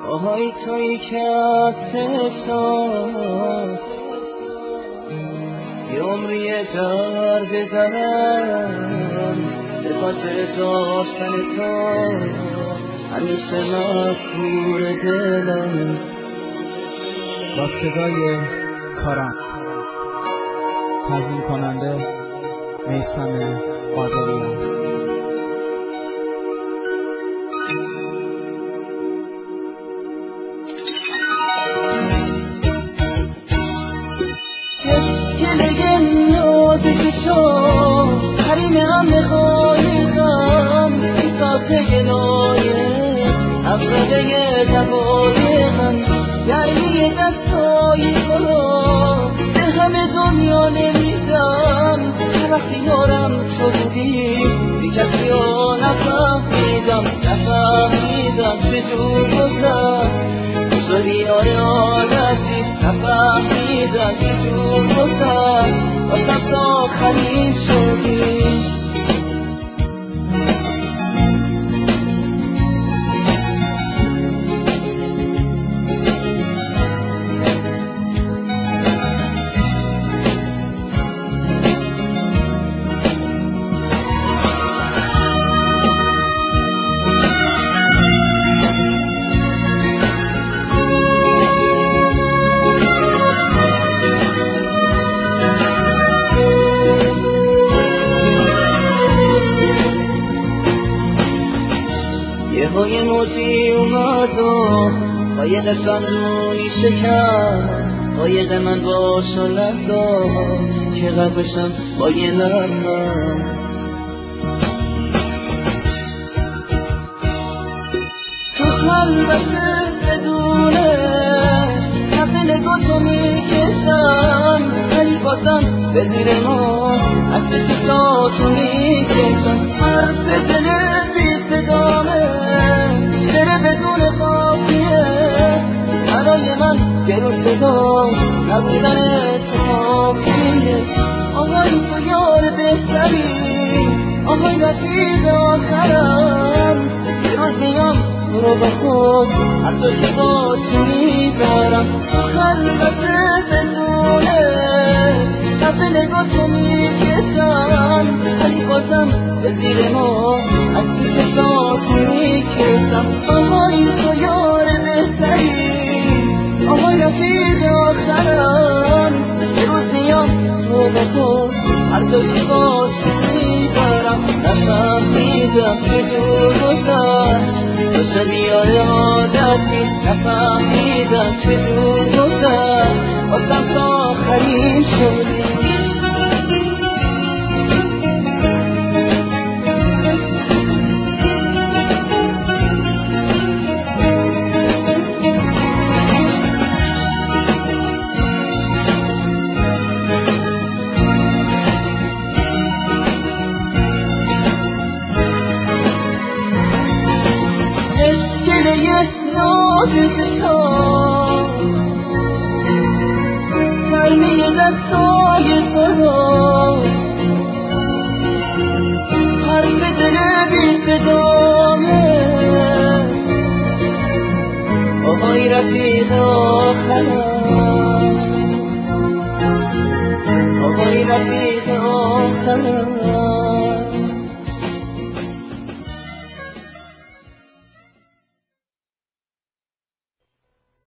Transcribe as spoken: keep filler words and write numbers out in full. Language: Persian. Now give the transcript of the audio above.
آهای تویی که از ساز یه عمری در بزنم به خاطر داشتن تو همیشه مفهور دلم. با صدای کاران تضمین کننده میثم قادریان. حریم میخواییم ساته گلایه افرده دقایقم گرمی دستای تو به همه دنیا نمیدم. هر وقت یارم تو بودی بی کسی ها نفهمیدم نفهمیدم چجور گذر گذاری های عادتی نفهمیدم چجور گذر واسم تا آخرین شدی. یه های موجی اومد و قایق صندونی شکر قایق من با شلت داد که قبشم با یه لرمم تو خلوته بدونه کف نگاتو میکشم ولی بازم به زیر ما عکس چشاتو میکشم حرف دل بی صدامه شعر بدون قافیه برای من گرو صدا نبودن تو کافیه. آهای تو یار بهتری آهای رفیق آخرم یه روز میام تو رو با خود هر جا که باشی میبرم تو خلوت زندونه کف نگاتو میکشم ولی بازم به زیر ما از این چشاتو میکشم. آهای تو یار بهتری آهای رفیق آخرم یه روز میام تو با خود هر جا که باشی میبرم نفهمیدم چجور گذشت تو شدی های عادتی نفهمیدم چجور گذشت واسم تا آخرین شدی. گرمی دستای تو رو حرف دل بی صدامه آهای رفیق آخرم آهای رفیق آخرم